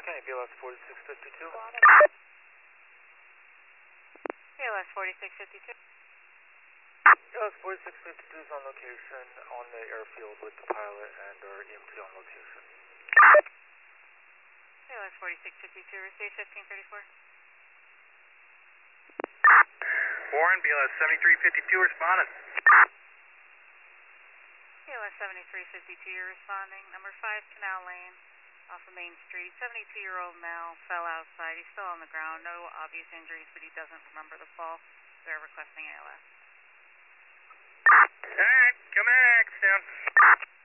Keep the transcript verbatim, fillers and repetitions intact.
Okay, B L S forty-six fifty-two. B L S forty-six fifty-two. B L S forty-six fifty-two is on location on the airfield with the pilot and our E M T on location. B L S forty-six fifty-two, receive fifteen thirty-four. Warren, B L S seventy-three fifty-two responding. B L S seventy-three fifty-two, you're responding. Number five, Canal Lane, off of Main Street. seventy-two-year-old male fell outside. He's still on the ground. No obvious injuries, but he doesn't remember the fall. They're requesting A L S. All right, come in, X down.